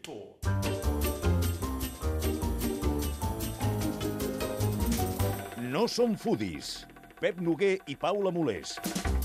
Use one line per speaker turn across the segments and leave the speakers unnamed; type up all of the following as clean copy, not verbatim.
Four.
No som foodies. Pep Noguer i Paula Molés.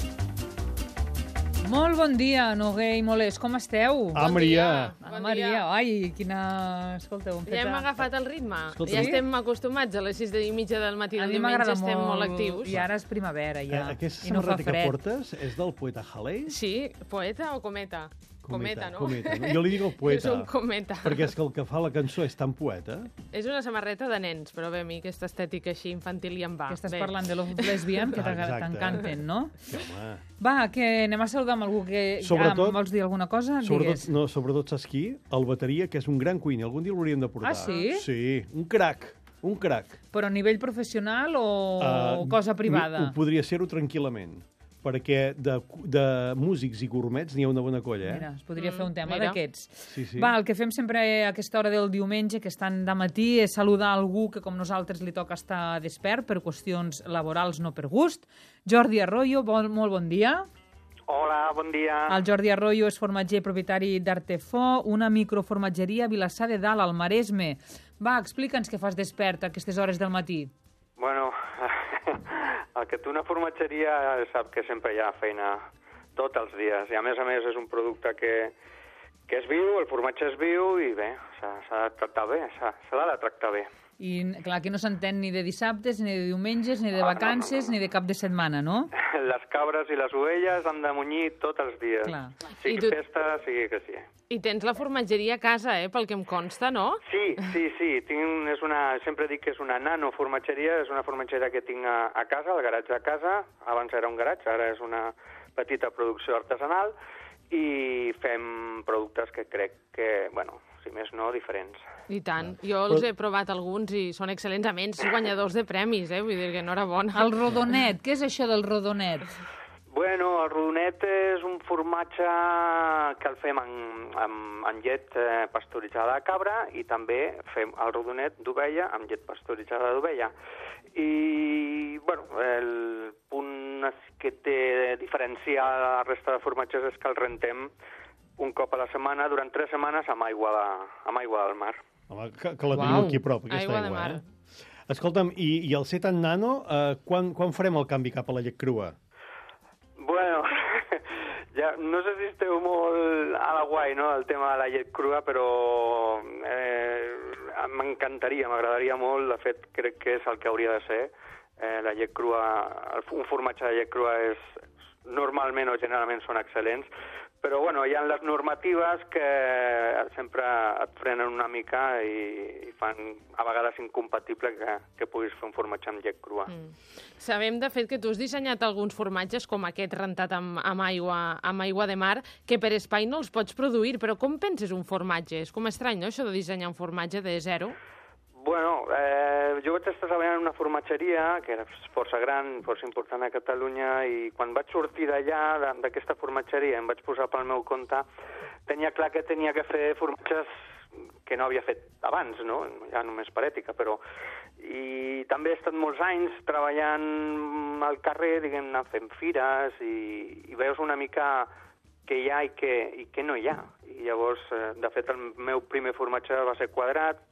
Molt bon dia, Noguer i Molés, com esteu?
Maria.
Maria, ai, quina... Escolteu,
ja hem agafat el ritme.
Escolta,
ja estem acostumats a les 6:30 del matí
a
del
mi
diumenge,
m'agrada
estem molt
molt,
actius.
i ara és primavera, ja,
Aquesta
i no fa
samarreta que
fred.
portes és del poeta Halley?
Sí, poeta o cometa? Cometa, no?
Cometa, no? Jo li dic el poeta.
És un cometa.
Perquè és que el que fa la cançó és tan poeta.
És una samarreta de nens, però bé, a mi aquesta estètica així infantil ja em va.
Que estàs
Bé.
parlant de Love Lesbian, que
Exacte.
t'encanten, no?
Sí, home.
Va, que anem a saludar amb algú que...
Sobretot-
vols dir alguna cosa? Digues.
Sobretot saps qui? El bateria, que és un gran cuiner. Algun dia l'hauríem de portar.
Ah, sí?
Sí, un crac. Un crac.
Però a nivell professional o cosa privada?
Ho podria ser-ho tranquil·lament. Perquè de músics i gourmets n'hi ha una bona colla,
Mira, es podria fer un tema
mira.
d'aquests.
Sí, sí.
Va, el que fem sempre a aquesta hora del diumenge, que estan de matí, és saludar algú que, com nosaltres, li toca estar despert per qüestions laborals, no per gust. Jordi Arroyo, molt bon dia.
Hola, bon dia.
El Jordi Arroyo és formatger i propietari d'Artefó, una microformatgeria a Vilassar de Dalt, al Maresme. Va, explica'ns què fas despert a aquestes hores del matí.
Bueno, el que té una formatgeria sap que sempre hi ha feina tots els dies. I a més és un producte que és viu, el formatge és viu i bé, s'ha de tractar bé, s'ha de tractar bé.
I, clar, que no s'entén ni de dissabtes, ni de diumenges, ni de vacances, ni de cap de setmana, no?
Les cabres i les ovelles han de munyir tots els dies.
Clar.
Sigui festa, sigui que sí.
I tens la formatgeria a casa, pel que em consta, no?
Sí. Sempre dic que és una nanoformatgeria, és una formatgeria que tinc a casa, al garatge a casa. Abans era un garatge, ara és una petita producció artesanal i fem productes que crec que, bueno, si més no, diferents.
I tant. Jo els he provat alguns i són excel·lents, a més guanyadors de premis, vull dir que enhorabona.
El rodonet, què és això del rodonet?
Bueno, el rodonet és un formatge que el fem amb llet pasteuritzada de cabra i també fem el rodonet d'ovella amb llet pasteuritzada d'ovella. I, bueno, el punt que té diferència a la resta de formatges és que el rentem un cop a la setmana, durant 3 setmanes, amb aigua del mar.
Home, que la tenim aquí a prop, aquesta
Aigua
aigua.
de mar.
Escolta'm, i el ser tan nano, quan farem el canvi cap a la llet crua?
Bueno, ja no sé si esteu molt a la guai, no?, el tema de la llet crua, però m'encantaria, m'agradaria molt, de fet, crec que és el que hauria de ser. La llet crua, un formatge de llet crua normalment o generalment són excel·lents, però bueno, hi ha les normatives que sempre et frenen una mica i fan a vegades incompatible que puguis fer un formatge amb llet crua.
Sabem, de fet, que tu has dissenyat alguns formatges com aquest rentat amb aigua de mar, que per espai no els pots produir, però com penses un formatge? És com estrany, no?, això de dissenyar un formatge de zero.
Bueno, jo vaig estar treballant en una formatgeria que era força gran, força important a Catalunya, i quan vaig sortir d'allà, d'aquesta formatgeria, em vaig posar pel meu compte, tenia clar que tenia que fer formatges que no havia fet abans, no?, ja només per ètica, però... I també he estat molts anys treballant al carrer, diguem-ne, fent fires, i veus una mica què hi ha i què no hi ha. I llavors, de fet, el meu primer formatge va ser quadrat,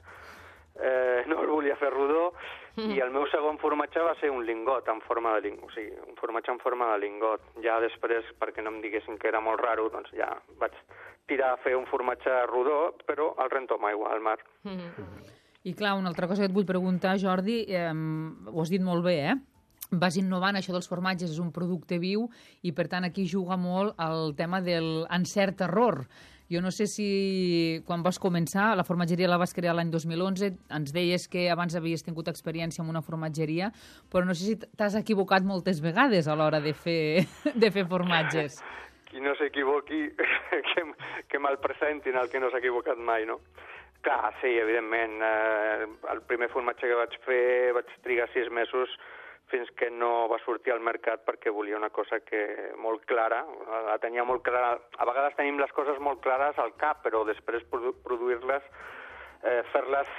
no el volia fer rodó, i el meu segon formatge va ser un lingot en forma de lingot, o sigui, un formatge en forma de lingot. Ja després, perquè no em diguessin que era molt raro, doncs ja vaig tirar a fer un formatge rodó, però el rento amb aigua al mar.
I clar, una altra cosa que et vull preguntar, Jordi, ho has dit molt bé, vas innovant, això dels formatges és un producte viu i, per tant, aquí juga molt el tema del encert-error. Jo no sé si quan vas començar, la formatgeria la vas crear l'any 2011, ens deies que abans havies tingut experiència en una formatgeria, però no sé si t'has equivocat moltes vegades a l'hora de fer formatges.
Qui no s'equivoqui, que me'l presentin el que no s'ha equivocat mai, no? Clar, sí, evidentment. El primer formatge que vaig fer vaig trigar 6 mesos fins que no va sortir al mercat perquè volia una cosa que molt clara, la tenia molt clara. A vegades tenim les coses molt clares al cap, però després produir-les, fer-les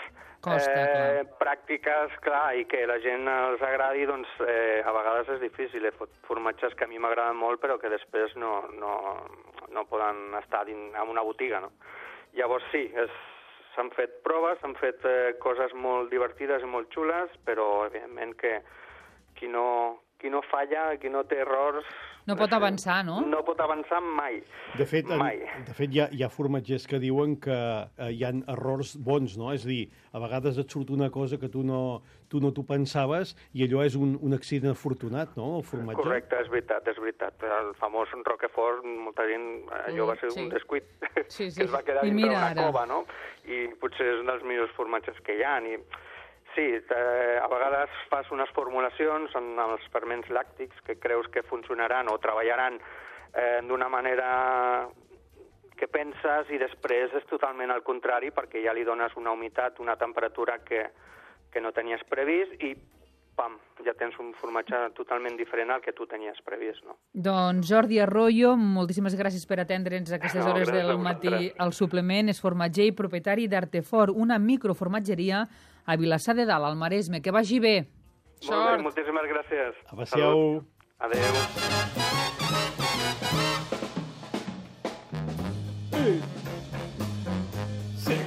pràctiques, clar, i que la gent els agradi, doncs a vegades és difícil. Formatges que a mi m'agraden molt però que després no poden estar en una botiga, no? Llavors sí, s'han fet proves, s'han fet coses molt divertides i molt xules, però evidentment que qui no falla, qui no té errors...
No pot avançar, no?
No pot avançar mai.
De fet,
mai.
Hi ha formatgers que diuen que hi ha errors bons, no? És a dir, a vegades et surt una cosa que tu no t'ho pensaves i allò és un accident afortunat, no?, el formatge.
Correcte, és veritat. El famós Roquefort, molta gent, allò va ser un descuit que es va quedar dintre una cova, no? I potser és un dels millors formatges que hi ha. Sí, a vegades fas unes formulacions en els ferments làctics que creus que funcionaran o treballaran d'una manera que penses i després és totalment al contrari perquè ja li dones una humitat, una temperatura que no tenies previst i pam, ja tens un formatge totalment diferent al que tu tenies previst, no?
Doncs Jordi Arroyo, moltíssimes gràcies per atendre'ns a aquestes hores del matí al suplement. És formatger i propietari d'Artefort, una microformatgeria a Vilassar de Dalt, al Maresme. Que vagi bé.
Molt bé, moltíssimes gràcies.
Adéu.
Adéu.
Sí.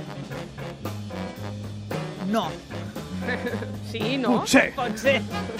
No.
Sí, no?
Potser.
Pot ser.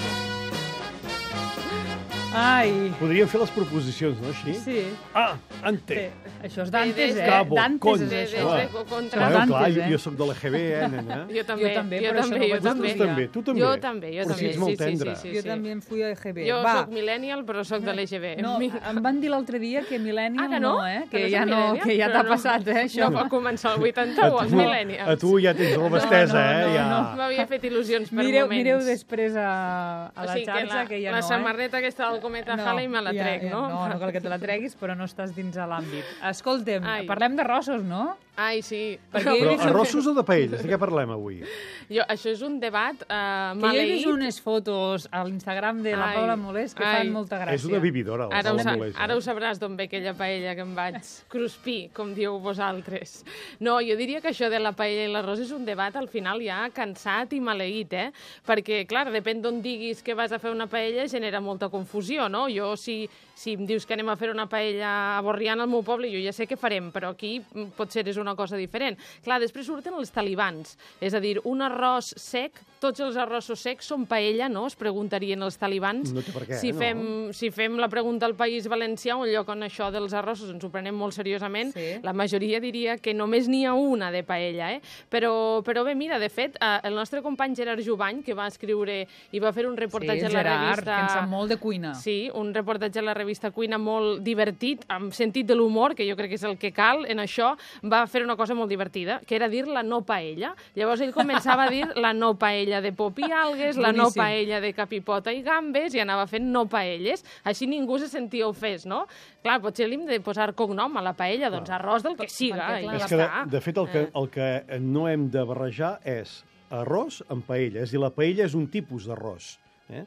Ai.
Podríem fer les proposicions, no, així?
Sí.
Ante.
Això és Dantes,
Cabo,
Dantes
cons.
és això.
Contra
Bueno,
Dantes,
clar, jo soc de l'EGB, nena?
Jo també,
però això no ho vaig estudiar.
Tu també.
Jo també.
Però si ets molt tendre.
Jo també fui a EGB.
Jo soc millennial, però soc de l'EGB.
No, em van dir l'altre dia que millennial
que no?
Que ja no, que ja t'ha passat, això.
No va començar el 81, els millennials.
A tu ja tens roba estesa, ja.
M'havia fet il·lusions per
Mireu
moments.
A la xarxa, que ja no,
La samarreta aquesta del Cometa Halley me la trec, no?
No cal que te la treguis, però no estás dins de l'àmbit. Escolta'm, parlem d'arrossos, no?
Ai, sí.
Perquè
Però arrossos o de paelles? De què parlem avui?
Això és un debat maleït.
Que jo he vist unes fotos a l'Instagram de la Paula Molés que fan molta gràcia.
És una vividora, la Paula Molés.
Ara ho sabràs d'on ve aquella paella que em vaig cruspir, com dieu vosaltres. No, jo diria que això de la paella i l'arròs és un debat al final ja cansat i maleït, Perquè, clar, depèn d'on diguis que vas a fer una paella, genera molta confusió, no? Jo, si em dius que anem a fer una paella a Borriana al meu poble, jo ja sé què farem, però aquí potser és una cosa diferent. Clar, després surten els talibans, és a dir, un arròs sec, tots els arrossos secs són paella, no? Es preguntarien els talibans.
No té per què,
si fem la pregunta al País Valencià, un lloc on això dels arrossos ens ho prenem molt seriosament, la majoria diria que només n'hi ha una de paella, Però bé, mira, de fet, el nostre company Gerard Jubany, que va escriure i va fer un reportatge a la revista...
que en sap molt de cuina.
Sí, un reportatge a la revista Cuina molt divertit, amb sentit de l'humor, que jo crec que és el que cal en això, va fer una cosa molt divertida, que era dir la no paella. Llavors ell començava a dir la no paella de pop i algues, la no paella de capipota i gambes, i anava fent no paelles. Així ningú se sentia ofès, no? Clar, potser li hem de posar cognom a la paella, doncs arròs del que siga.
És que, de fet, el que no hem de barrejar és arròs amb paella. És a dir, la paella és un tipus d'arròs.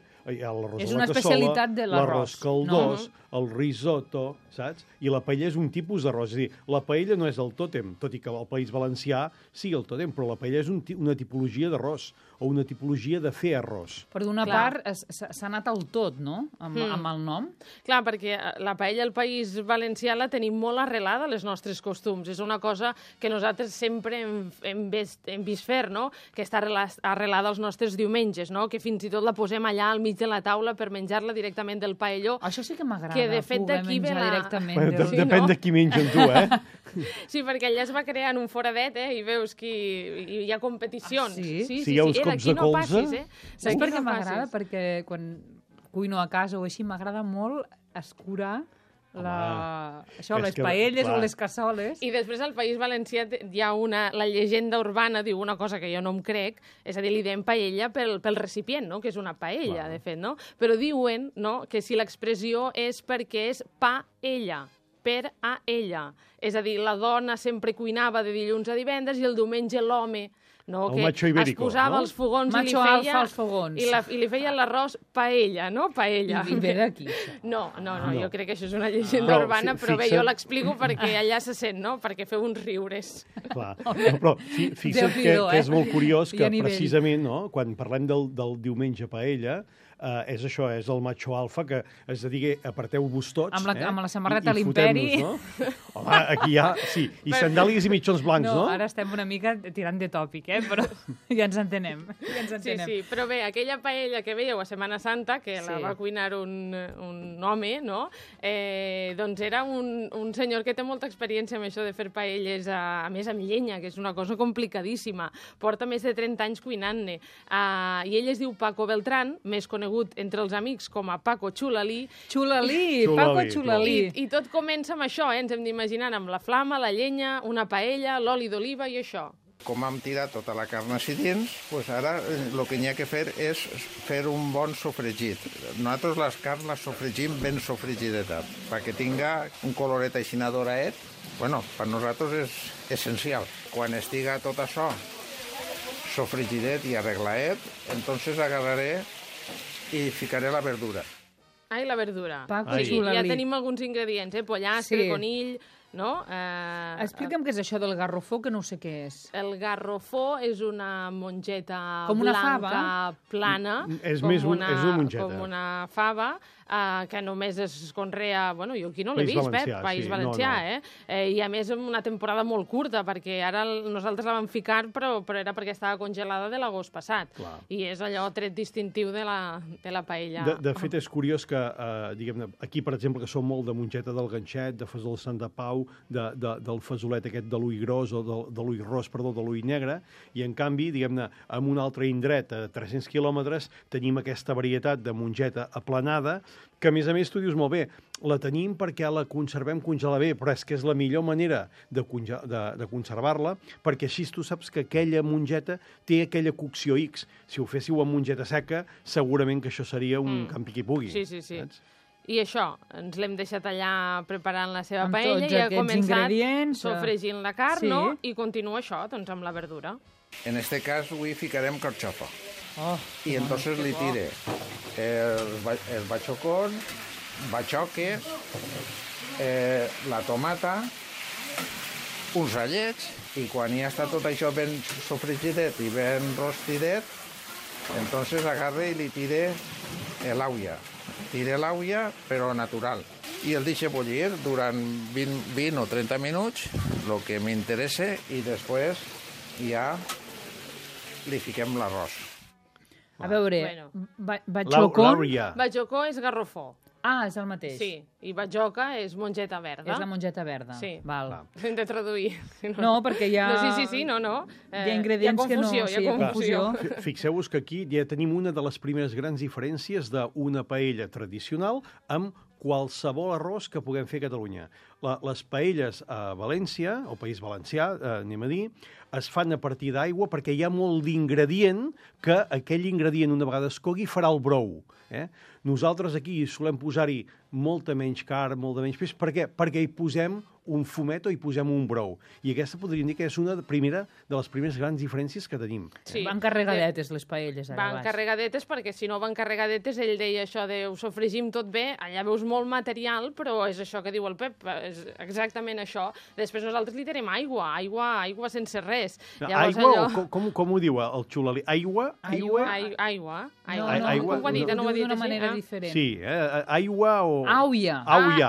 És una especialitat de l'arròs.
L'arròs caldós, el risotto, saps? I la paella és un tipus d'arròs. És a dir, la paella no és el tòtem, tot i que al País Valencià sigui el tòtem, però la paella és una tipologia d'arròs o una tipologia de fer arròs.
Però d'una part s'ha anat al tot, no?, amb el nom.
Clar, perquè la paella al País Valencià la tenim molt arrelada a les nostres costums. És una cosa que nosaltres sempre hem vist fer, no?, que està arrelada als nostres diumenges, no?, que fins i tot la posem allà al mig de la taula per menjar-la directament del paelló.
Això sí que m'agrada,
que de fet d'aquí ve
directament.
Depèn de qui menja amb tu,
Sí, perquè allà es va crear en un foradet, i veus que hi ha competicions.
Sí, hi ha uns cops de colze.
Saps per què m'agrada? Perquè quan cuino a casa o així m'agrada molt escurar les paelles o les cassoles.
I després al País Valencià hi ha la llegenda urbana, diu una cosa que jo no em crec, és a dir, li diem paella pel recipient, no?, que és una paella, de fet, no? Però diuen, no?, que si l'expressió és perquè és paella, per a ella. És a dir, la dona sempre cuinava de dilluns a divendres i el diumenge l'home, no, que es posava els fogons i li feia l'arròs paella, no? Paella.
I ve d'aquí.
No, jo crec que això és una llegenda urbana, però bé, jo l'explico perquè allà se sent, no? Perquè feu uns riures.
Clar, però fixa't que és molt curiós que precisament, no?, quan parlem del diumenge paella, és això, és el macho alfa que es dedica aparteu-vos tots.
Amb la samarreta a
i
l'Imperi.
fotem-nos, no? Home, aquí ja, sí, i sandàlies i mitjons blancs, no?
No, ara estem una mica tirant de tòpic, però ja ens entenem.
Sí, però bé, aquella paella que veieu a Setmana Santa, que la va cuinar un home, no? Doncs era un senyor que té molta experiència amb això de fer paelles, a més amb llenya, que és una cosa complicadíssima. Porta més de 30 anys cuinant-ne. I ell es diu Paco Beltrán, més conegut entre els amics com a Paco Xulalí.
Paco Xulalí.
I tot comença amb això, ens hem d'imaginar amb la flama, la llenya, una paella, l'oli d'oliva i això.
Com hem tirat tota la carn així dins, doncs ara el que n'hi ha que fer és fer un bon sofregit. Nosaltres les carns les sofregim ben sofregidetes, perquè tinga un coloret així doraet. Bueno, per nosaltres és essencial. Quan estiga tot això sofregidet i arreglaet, entonces agarraré i ficaré la verdura.
Ai, la verdura.
Paco
Xulalí. Ja tenim alguns ingredients, pollastre, conill, no?
Explica'm què és això del garrofó, que no sé què és.
El garrofó és una mongeta
com una
blanca,
fava.
plana.
És una mongeta.
Com una fava, que només es conrea... Bueno, jo aquí no l'he vist, País Valencià, I a més en una temporada molt curta, perquè ara nosaltres la vam ficar, però era perquè estava congelada de l'agost passat.
Clar.
I és allò tret distintiu de la paella.
De fet, és curiós que, diguem-ne, aquí, per exemple, que som molt de mongeta del ganxet, de fesol de Sant de Pau, del fesolet aquest de l'ull gros, o de l'ull ros, perdó, de l'ull negre, i en canvi, diguem-ne, en un altre indret, a 300 quilòmetres, tenim aquesta varietat de mongeta aplanada, que a més tu dius molt bé, la tenim perquè la conservem congelar bé, però és que és la millor manera de conservar-la, perquè així tu saps que aquella mongeta té aquella cocció X. Si ho féssiu amb mongeta seca, segurament que això seria un campi-qui-pugui.
Sí.
Saps?
I això, ens l'hem deixat allà preparant la seva
amb
paella i ha començat
sofregint
la carn, no? I continua això, doncs, amb la verdura.
En este cas, avui ficarem carxofa. I entonces li tire el bachocón, bachoques, la tomata, uns rallets, i quan ja està tot això ben sofregidet i ben rostidet, entonces agarre i li tire l'aulla. Tire l'aulla, però natural. I el deixa bullir durant 20 o 30 minuts, el que m'interessa, i després ja li fiquem l'arròs.
A veure,
Bachocó és garrofó.
És el mateix.
Sí, i bajoca és mongeta verda.
És la mongeta verda.
Sí.
Val.
Hem de traduir.
No, perquè hi ha...
Sí, no.
Hi ha ingredients que no...
Hi ha confusió.
Fixeu-vos que aquí ja tenim una de les primeres grans diferències d'una paella tradicional amb qualsevol arròs que puguem fer a Catalunya. Les paelles a València, o País Valencià, anem a dir, es fan a partir d'aigua perquè hi ha molt d'ingredient que aquell ingredient, una vegada es cogui, farà el brou. Nosaltres aquí solem posar-hi molta menys carn, molt de menys peix. Per què? Perquè hi posem un fumet o hi posem un brou. I aquesta podríem dir que és una de les primeres grans diferències que tenim.
Sí.
Van carregadetes, les paelles, ara
Van carregadetes, perquè si no van carregadetes, ell deia això de ho sofregim tot bé, allà veus molt material, però és això que diu el Pep, és exactament això. Després nosaltres li tenim aigua sense res. Llavors,
aigua? Com ho diu el Xulalí? Aigua?
Aigua.
No ho ha dit
d'una
manera diferent.
Sí, aigua o...
Auia.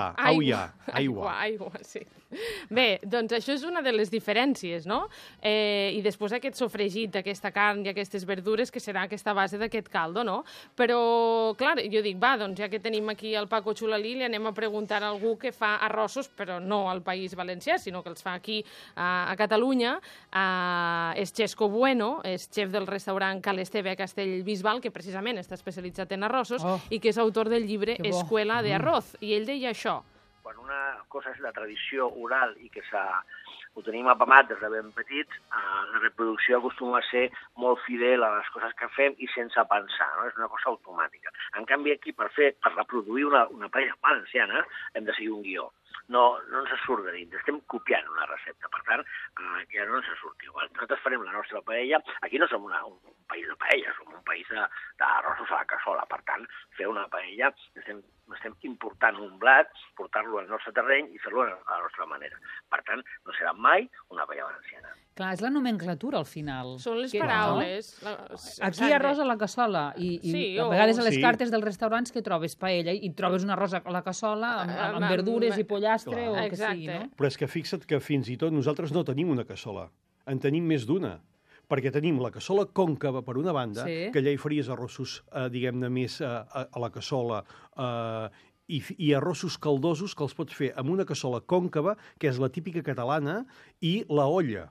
Aigua, sí. Bé, doncs això és una de les diferències, no? I després aquest sofregit d'aquesta carn i aquestes verdures, que serà aquesta base d'aquest caldo, no? Però, clar, jo dic, doncs ja que tenim aquí el Paco Xulalí, li anem a preguntar a algú que fa arrossos, però no al País Valencià, sinó que els fa aquí a Catalunya. És Xesco Bueno, és xef del restaurant Cal Esteve a Castellbisbal, que precisament està especialitzat en arrossos i que és autor del llibre Escuela de Arroz. I ell deia això.
Quan una cosa és la tradició oral i que ho tenim apamat des de ben petits, la reproducció acostuma a ser molt fidel a les coses que fem i sense pensar, no? És una cosa automàtica. En canvi, aquí, per reproduir una paella valenciana, hem de seguir un guió. No ens surt de dins, estem copiant una recepta, per tant, ja no ens surt igual. Nosaltres farem la nostra paella, aquí no som un país de paella, som un país d'arrossos a la cassola, per tant, fer una paella, estem important un blat, portar-lo al nostre terreny i fer-lo a la nostra manera. Per tant, no serà mai una paella valenciana.
Clar, és la nomenclatura, al final.
Són les
Que-
paraules.
Aquí hi ha arròs a la cassola i
Sí,
a vegades a les
Sí.
cartes dels restaurants que trobes paella i trobes un arròs a la cassola amb verdures i pollastre o el que sigui,
Exacte.
no?
Però és que fixa't que fins i tot nosaltres no tenim una cassola, en tenim més d'una. Perquè tenim la cassola còncava per una banda,
Sí.
que allà hi faries arrossos, diguem-ne, més a la cassola, i arrossos caldosos que els pots fer amb una cassola còncava, que és la típica catalana, i la olla.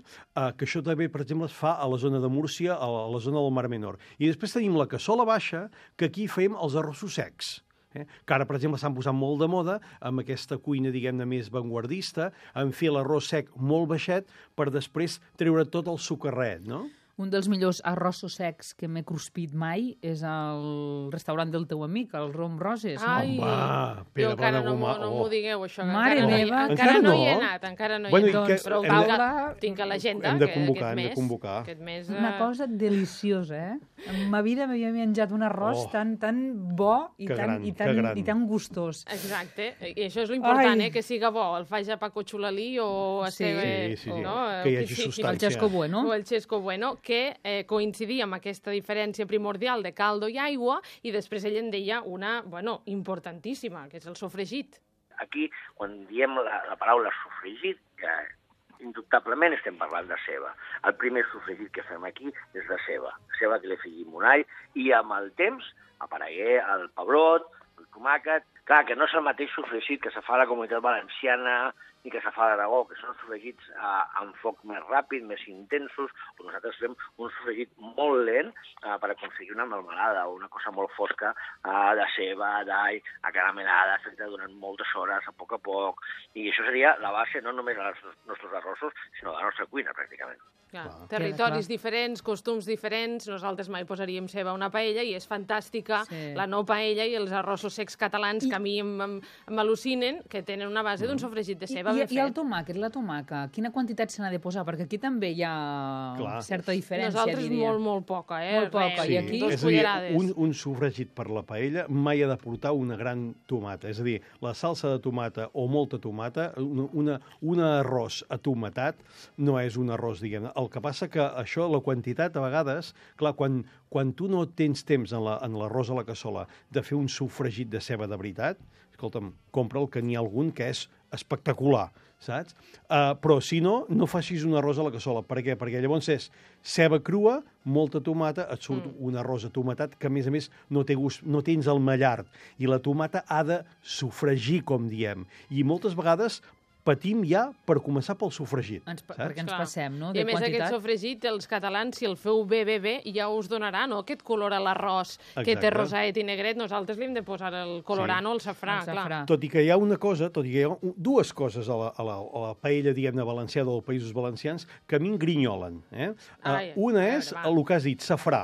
Que això també, per exemple, es fa a la zona de Múrcia, a la zona del Mar Menor. I després tenim la cassola baixa, que aquí fem els arrossos secs. Que ara, per exemple, s'han posat molt de moda amb aquesta cuina, diguem-ne, més vanguardista, en fer l'arròs sec molt baixet per després treure tot el sucarret, no?
Un dels millors arrossos secs que m'he cruspit mai és al restaurant del teu amic, el Rom Roses.
Ai,
Home,
jo
Pere
encara no
Bonagumà,
m'ho digueu, això. que
Mare
encara
meva.
encara no hi he
Encara no?
anat, encara no hi
Bueno,
he
i
anat.
que-
Però
hem de-
tinc a l'agenda
hem de
que
convocar,
aquest
hem de
mes.
convocar.
Aquest mes,
Una cosa deliciosa, eh? En ma vida m'havia menjat un arròs
Oh.
tan bo i
Que gran, que
tan
gran.
gustós.
Exacte, i això és l'important,
Ai.
que siga bo, el fa ja Paco Xulalí o
Sí.
esteve...
Sí.
No?
Que hi hagi
sí.
substància.
El Xesco Bueno.
O el Xesco Bueno, que coincidia amb aquesta diferència primordial de caldo i aigua, i després ell en deia una, importantíssima, que és el sofregit.
Aquí, quan diem la paraula sofregit, que indubtablement estem parlant de ceba. El primer sofregit que fem aquí és de ceba que li afegim un all, i amb el temps aparegué el pebrot, el tomàquet. Clar, que no és el mateix sofregit que se fa a la Comunitat Valenciana ni que se fa a l'Aragó, que són sofregits amb foc més ràpid, més intensos, o nosaltres fem un sofregit molt lent per aconseguir una melmelada o una cosa molt fosca de ceba, d'all, acaramelada, feta durant moltes hores, a poc, i això seria la base no només dels nostres arrossos, sinó de la nostra cuina, pràcticament.
Clar, territoris diferents, costums diferents, nosaltres mai posaríem ceba a una paella i és fantàstica la no paella i els arrossos secs catalans que a mi m'al·lucinen, que tenen una base d'un sofregit de ceba ben fet.
I el tomàquet, la tomaca, quina quantitat se n'ha de posar? Perquè aquí també hi ha certa diferència,
Nosaltres
diria.
molt poca,
Molt poca, i aquí...
Dos
és a dir,
cullerades.
un sofregit per la paella mai ha de portar una gran tomata. És a dir, la salsa de tomata o molta tomata, un arròs atomatat no és un arròs, diguem-ne. El que passa que això, la quantitat, a vegades, clar, quan tu no tens temps en l'arròs a la cassola de fer un sofregit de ceba de veritat, escolta'm, compra'l, que n'hi ha algun que és espectacular, saps? Però si no, no facis un arròs a la cassola. Per què? Perquè llavors és ceba crua, molta tomata, et surt un arròs atomatat que, a més, no té gust, no tens el mallard. I la tomata ha de sofregir, com diem. I moltes vegades patim ja per començar pel sofregit.
Perquè ens passem, no?
I a més aquest sofregit, els catalans, si el feu bé, ja us donarà, no?, aquest color a l'arròs que té rosadet i negret. Nosaltres li hem de posar el colorant o el safrà, clar.
Tot i que hi ha una cosa, dues coses a la paella, diguem-ne, valenciana dels Països Valencians que a mi em grinyolen. Una és el que has dit, safrà.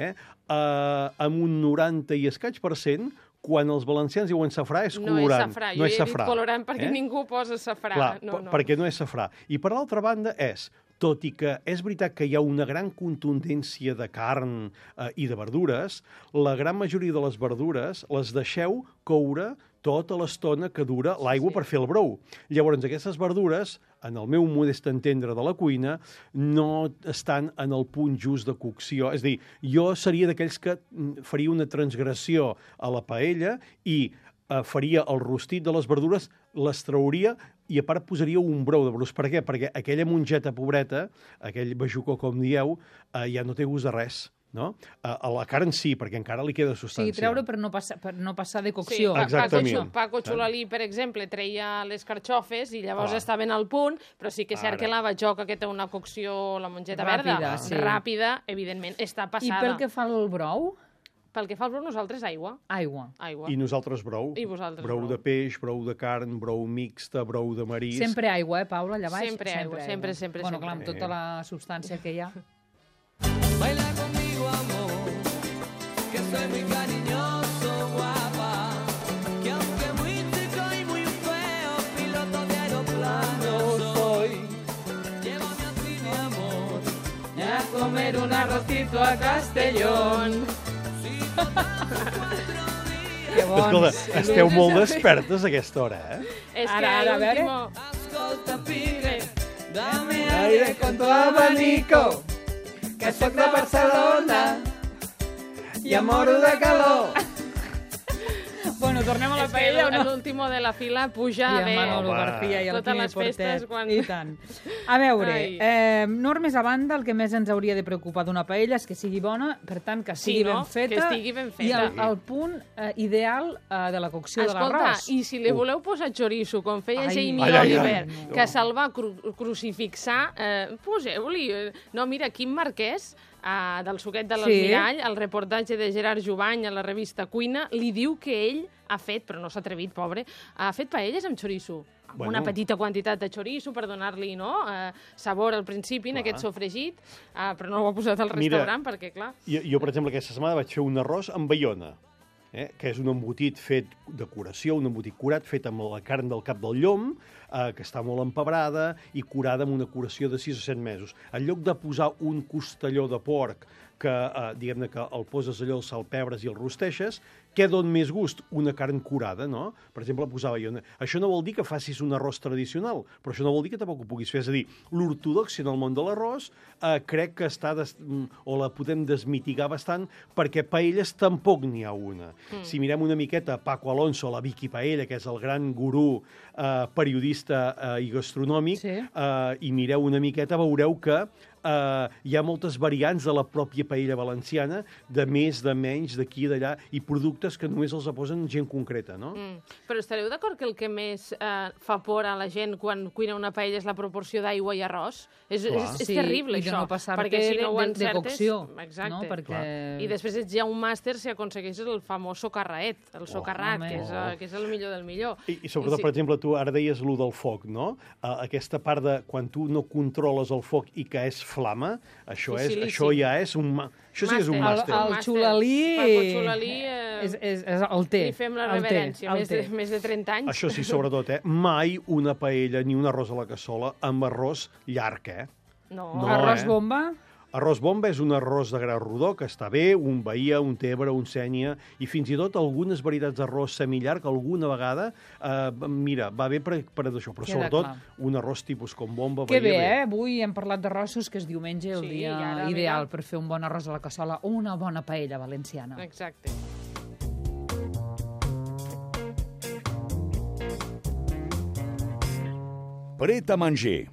Amb un 90 i escaig %, quan els valencians diuen safrà, és colorant.
No és safrà. Jo he dit colorant perquè ningú posa safrà.
Clar, perquè no és safrà. I per l'altra banda tot i que és veritat que hi ha una gran contundència de carn i de verdures, la gran majoria de les verdures les deixeu coure tota l'estona que dura l'aigua per fer el brou. Llavors, aquestes verdures, en el meu modest entendre de la cuina, no estan en el punt just de cocció. És a dir, jo seria d'aquells que faria una transgressió a la paella i faria el rostit de les verdures, les trauria i a part posaria un brou de brous. Per què? Perquè aquella mongeta pobreta, aquell bajucó, com dieu, ja no té gust de res. No? A la carn sí, perquè encara li queda substància.
Sí, treure per no passar de cocció.
Sí, exactament. Paco Xulalí, per exemple, treia les carxofes i llavors estaven al punt, però sí que és cert que la bajoca, que té una cocció, la mongeta verda, ràpida, evidentment, està passada.
I pel que fa al brou?
Pel que fa al brou, nosaltres aigua.
Aigua.
I nosaltres brou.
I vosaltres
brou. De peix, brou de carn, brou mixta, brou de marisc.
Sempre aigua, Paula, allà baix?
Sempre aigua, sempre.
Bueno, clar, amb tota la substància que hi ha.
Baila conmigo, amor, que soy muy cariñoso, guapa, que aunque muy chico y muy feo, piloto de aeroplano soy. Llévame a ti, mi amor, y a comer un arrocito a Castellón.
Que bons.
Escolta, esteu molt despertes a aquesta hora,
És que
ara, a veure.
Escolta, pire, dame aire con tu abanico, que soc de Barcelona i amoro de calor.
Bueno, tornem a la
És que
paella o no?
l'último de la fila puja
I
bé.
en Manolo García i el
Totes
Quimi
les festes
Portet.
quan-
I tant. A veure,
Ai.
normes a banda, el que més ens hauria de preocupar d'una paella és que sigui bona, per tant, que sigui
Sí, no?
ben feta.
Que estigui ben feta.
I el punt ideal de la cocció de l'arròs.
I si li voleu posar chorizo, com feia
Ai.
Jamie
Ai, ai, ai.
Oliver,
No.
que se'l va crucifixar, poseu-li... No, mira, Quim Marquès, del suquet de l'Almirall, el reportatge de Gerard Jubany a la revista Cuina, li diu que ell ha fet, però no s'ha atrevit, pobre, ha fet paelles amb chorizo. Amb
Bueno.
una petita quantitat de chorizo per donar-li sabor al principi en aquest sofregit, però no ho ha posat al
Mira,
restaurant perquè, clar...
Jo, per exemple, aquesta setmana vaig fer un arròs amb baiona, que és un embotit fet de curació, un embotit curat fet amb la carn del cap del llom, que està molt empebrada i curada amb una curació de 6 o 7 mesos. En lloc de posar un costelló de porc que, diguem-ne, que el poses allò, el salpebres i el rosteixes, què dona més gust? Una carn curada, no? Per exemple, posar baiona. Això no vol dir que facis un arròs tradicional, però això no vol dir que tampoc ho puguis fer. És a dir, l'ortodòxia en el món de l'arròs crec que està, o la podem desmitigar bastant, perquè paelles tampoc n'hi ha una. Si mirem una miqueta Paco Alonso, la Vicky Paella, que és el gran gurú periodista i gastronòmic,
Sí.
I mireu una miqueta, veureu que hi ha moltes variants de la pròpia paella valenciana, de més, de menys, d'aquí i d'allà, i productes que només els posen gent concreta, no?
Però estareu d'acord que el que més fa por a la gent quan cuina una paella és la proporció d'aigua i arròs? És
Sí,
terrible,
i de
això.
no passar-te
perquè si no ho
de
encertes...
cocció,
Exacte.
no? Perquè...
I després ets ja un màster si aconsegueixes el famós socarraet, el socarrat,
home.
que és el millor del millor.
I sobretot, per exemple, tu ara deies allò del foc, no? Aquesta part de quan tu no controles el foc i que és flama, això ja és un... Això sí que és un màster.
El xulalí...
Paco Xulalí...
és el té.
Li fem la
el té,
reverència,
el
més de 30 anys.
Això sí, sobretot, mai una paella ni un arròs a la cassola amb arròs llarg,
No.
No,
Arròs bomba?
Arròs bomba és un arròs de gra rodó que està bé, un bahia, un tebre, un sènia, i fins i tot algunes varietats d'arròs semillarg, alguna vegada, mira, va bé per això, però
Queda
sobretot
clar.
un arròs tipus com bomba,
Que
bahia,
bé, Avui hem parlat d'arrossos, que és diumenge, el
Sí,
dia
i ara,
ideal
mira.
per fer un bon arròs a la cassola o una bona paella valenciana.
Exacte.
Pret a manger.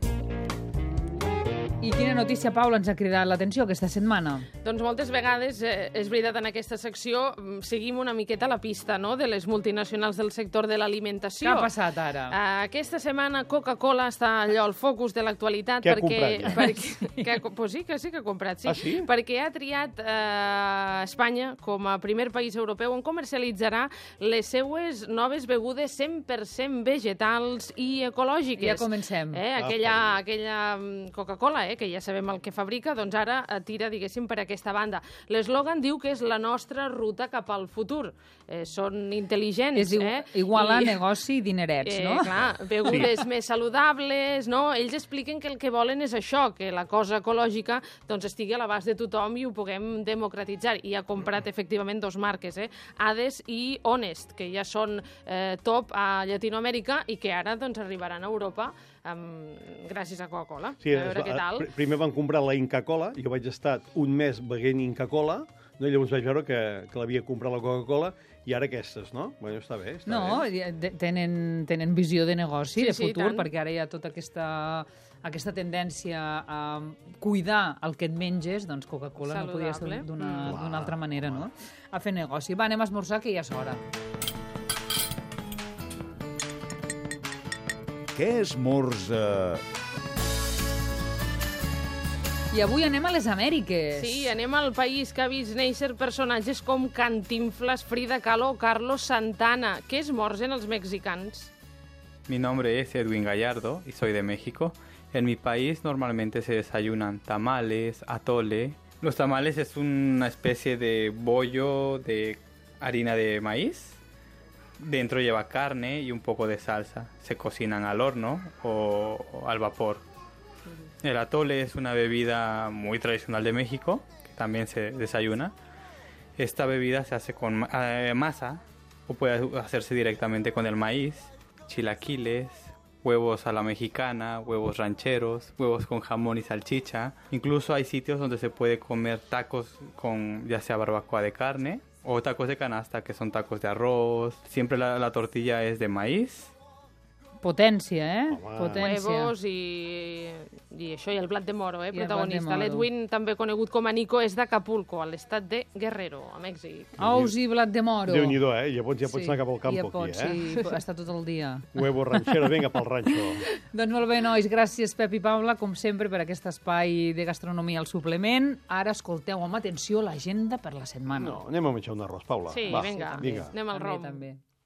I quina notícia, Paula, ens ha cridat l'atenció aquesta setmana?
Doncs moltes vegades, és veritat, en aquesta secció seguim una miqueta la pista, no?, de les multinacionals del sector de l'alimentació.
Què ha passat ara?
Aquesta setmana Coca-Cola està allò al focus de l'actualitat
Què ha
perquè pues sí que ha comprat, sí.
Ah, sí?
Perquè ha triat Espanya com a primer país europeu on comercialitzarà les seues noves begudes 100% vegetals i ecològiques.
Ja comencem.
Aquella Coca-Cola, que ja sabem el que fabrica, doncs ara tira, diguéssim, per aquesta banda. L'eslògan diu que és la nostra ruta cap al futur. Són intel·ligents.
És igual a negoci i dinerets, no?
Clar, begudes més saludables, no? Ells expliquen que el que volen és això, que la cosa ecològica doncs, estigui a l'abast de tothom i ho puguem democratitzar. I ha comprat, efectivament, 2 marques, Hades i Honest, que ja són top a Llatinoamèrica i que ara doncs, arribaran a Europa gràcies a Coca-Cola.
Sí,
A veure què tal.
primer van comprar la Inca-Cola, jo vaig estar un mes beguent Inca-Cola, no? I llavors vaig veure que l'havia comprat la Coca-Cola i ara aquestes, no? Bueno, està bé, està
No,
bé.
tenen visió de negoci,
Sí,
de
sí,
futur,
tant.
perquè ara hi ha tota aquesta tendència a cuidar el que et menges, doncs Coca-Cola no podia ser
Saludable.
d'una altra manera, no? A fer negoci. Va, anem a esmorzar, que ja és hora.
Què esmorza?
I avui anem a les Amèriques.
Sí, anem al país que ha vist néixer personatges com Cantinflas, Frida Kahlo, Carlos Santana. Què esmorzen els mexicans?
Mi nombre es Edwin Gallardo y soy de México. En mi país normalmente se desayunan tamales, atole. Los tamales es una especie de bollo de harina de maíz. Dentro lleva carne y un poco de salsa. Se cocinan al horno o al vapor. El atole es una bebida muy tradicional de México, que también se desayuna. Esta bebida se hace con masa o puede hacerse directamente con el maíz, chilaquiles, huevos a la mexicana, huevos rancheros, huevos con jamón y salchicha. Incluso hay sitios donde se puede comer tacos con ya sea barbacoa de carne o tacos de canasta, que son tacos de arroz. Siempre la tortilla es de maíz.
Potència,
Home.
Potència.
Huevos i això, i el blat de moro,
I el
protagonista.
blat de moro.
L'Edwin, també conegut com a Nico, és d'Acapulco, a l'estat de Guerrero, a Mèxic.
Ous i blat de moro.
Déu-n'hi-do, Llavors ja pots anar cap al camp
ja
aquí,
pots, sí, estar tot el dia.
Huevo ranchero, vinga pel ranxo.
Doncs molt bé, nois, gràcies Pep i Paula, com sempre, per aquest espai de gastronomia al suplement. Ara escolteu amb atenció l'agenda per la setmana.
No, anem a menjar un arròs, Paula.
Sí,
Va,
vinga,
vinga.
anem al
També,
rom.
també.